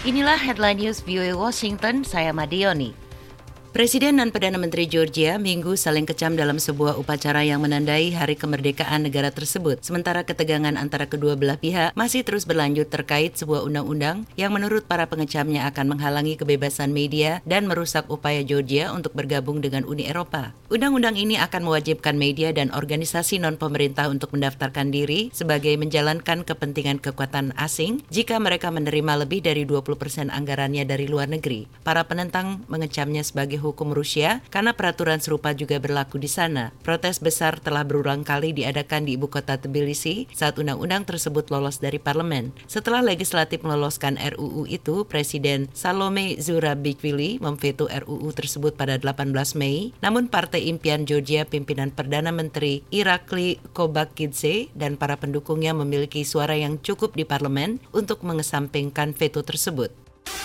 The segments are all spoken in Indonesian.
Inilah headline news VOA Washington, saya Madioni. Presiden dan Perdana Menteri Georgia Minggu saling kecam dalam sebuah upacara yang menandai hari kemerdekaan negara tersebut. Sementara ketegangan antara kedua belah pihak masih terus berlanjut terkait sebuah undang-undang yang menurut para pengecamnya akan menghalangi kebebasan media dan merusak upaya Georgia untuk bergabung dengan Uni Eropa. Undang-undang ini akan mewajibkan media dan organisasi non-pemerintah untuk mendaftarkan diri sebagai menjalankan kepentingan kekuatan asing jika mereka menerima lebih dari 20% anggarannya dari luar negeri. Para penentang mengecamnya sebagai hukum Rusia karena peraturan serupa juga berlaku di sana. Protes besar telah berulang kali diadakan di ibu kota Tbilisi saat undang-undang tersebut lolos dari parlemen. Setelah legislatif meloloskan RUU itu, Presiden Salome Zurabishvili memveto RUU tersebut pada 18 Mei. Namun Partai Impian Georgia pimpinan Perdana Menteri Irakli Kobakidze dan para pendukungnya memiliki suara yang cukup di parlemen untuk mengesampingkan veto tersebut.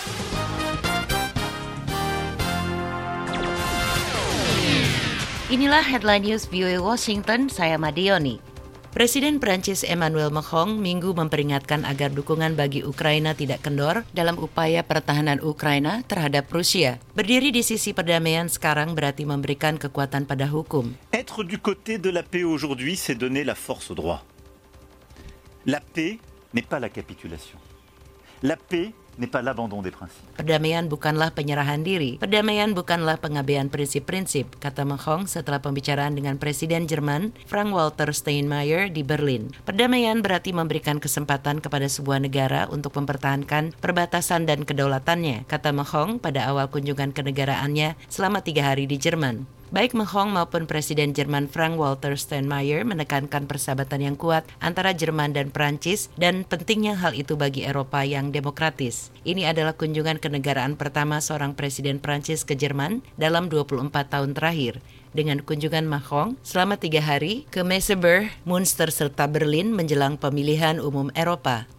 Inilah headline news VOA Washington, saya Madioni. Presiden Prancis Emmanuel Macron Minggu memperingatkan agar dukungan bagi Ukraina tidak kendor dalam upaya pertahanan Ukraina terhadap Rusia. Berdiri di sisi perdamaian sekarang berarti memberikan kekuatan pada hukum. Être du côté de la paix aujourd'hui, c'est donner la force au droit. La paix n'est pas la capitulation. La paix n'est pas l'abandon des principes. Perdamaian bukanlah penyerahan diri, perdamaian bukanlah pengabaian prinsip-prinsip, kata Macron setelah pembicaraan dengan Presiden Jerman Frank-Walter Steinmeier di Berlin. Perdamaian berarti memberikan kesempatan kepada sebuah negara untuk mempertahankan perbatasan dan kedaulatannya, kata Macron pada awal kunjungan kenegaraannya selama 3 hari di Jerman. Baik Macron maupun Presiden Jerman Frank-Walter Steinmeier menekankan persahabatan yang kuat antara Jerman dan Prancis dan pentingnya hal itu bagi Eropa yang demokratis. Ini adalah kunjungan kenegaraan pertama seorang Presiden Prancis ke Jerman dalam 24 tahun terakhir. Dengan kunjungan Macron selama 3 hari ke Merseburg, Münster serta Berlin menjelang pemilihan umum Eropa.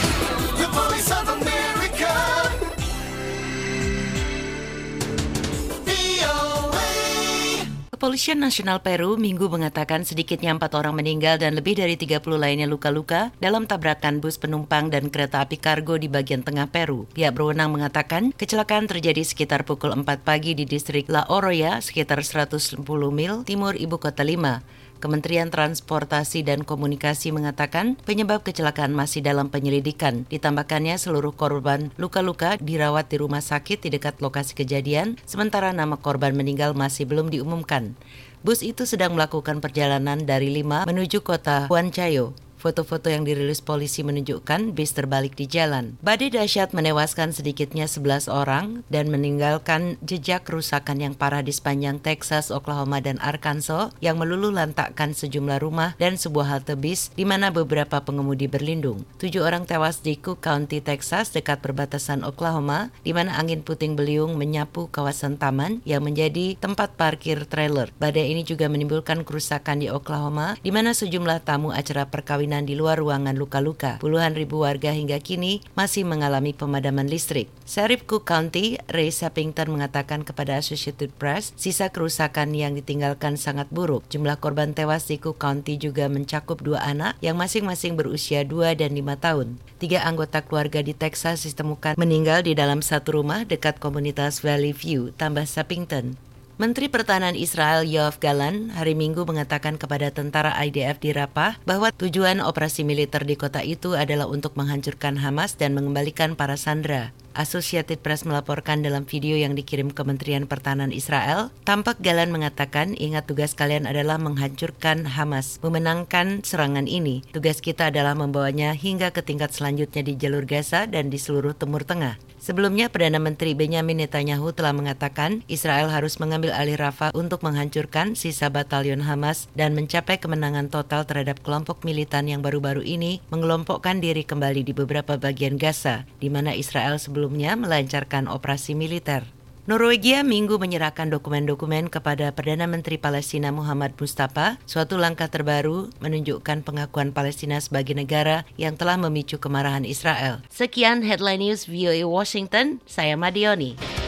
Kepolisian Nasional Peru Minggu mengatakan sedikitnya 4 orang meninggal dan lebih dari 30 lainnya luka-luka dalam tabrakan bus penumpang dan kereta api kargo di bagian tengah Peru. Pihak berwenang mengatakan kecelakaan terjadi sekitar pukul 4 pagi di distrik La Oroya, sekitar 110 mil timur ibu kota Lima. Kementerian Transportasi dan Komunikasi mengatakan penyebab kecelakaan masih dalam penyelidikan. Ditambahkannya seluruh korban luka-luka dirawat di rumah sakit di dekat lokasi kejadian, sementara nama korban meninggal masih belum diumumkan. Bus itu sedang melakukan perjalanan dari Lima menuju kota Huancayo. Foto-foto yang dirilis polisi menunjukkan bis terbalik di jalan. Badai dahsyat menewaskan sedikitnya 11 orang dan meninggalkan jejak kerusakan yang parah di sepanjang Texas, Oklahoma, dan Arkansas yang meluluhlantakkan sejumlah rumah dan sebuah halte bis di mana beberapa pengemudi berlindung. 7 orang tewas di Cook County, Texas, dekat perbatasan Oklahoma, di mana angin puting beliung menyapu kawasan taman yang menjadi tempat parkir trailer. Badai ini juga menimbulkan kerusakan di Oklahoma, di mana sejumlah tamu acara perkawinan di luar ruangan luka-luka. Puluhan ribu warga hingga kini masih mengalami pemadaman listrik. Sheriff Cook County, Ray Sappington mengatakan kepada Associated Press, sisa kerusakan yang ditinggalkan sangat buruk. Jumlah korban tewas di Cook County juga mencakup 2 anak yang masing-masing berusia 2 dan 5 tahun. 3 anggota keluarga di Texas ditemukan meninggal di dalam satu rumah dekat komunitas Valley View, tambah Sappington. Menteri Pertahanan Israel Yoav Gallant hari Minggu mengatakan kepada tentara IDF di Rafah bahwa tujuan operasi militer di kota itu adalah untuk menghancurkan Hamas dan mengembalikan para sandera. Associated Press melaporkan dalam video yang dikirim Kementerian Pertahanan Israel, tampak Gallant mengatakan, ingat tugas kalian adalah menghancurkan Hamas, memenangkan serangan ini. Tugas kita adalah membawanya hingga ke tingkat selanjutnya di jalur Gaza dan di seluruh Timur Tengah. Sebelumnya, Perdana Menteri Benjamin Netanyahu telah mengatakan Israel harus mengambil alih Rafah untuk menghancurkan sisa batalion Hamas dan mencapai kemenangan total terhadap kelompok militan yang baru-baru ini mengelompokkan diri kembali di beberapa bagian Gaza, di mana Israel sebelumnya melancarkan operasi militer. Norwegia Minggu menyerahkan dokumen-dokumen kepada Perdana Menteri Palestina Muhammad Mustafa, suatu langkah terbaru menunjukkan pengakuan Palestina sebagai negara yang telah memicu kemarahan Israel. Sekian Headline News VOA Washington, saya Madioni.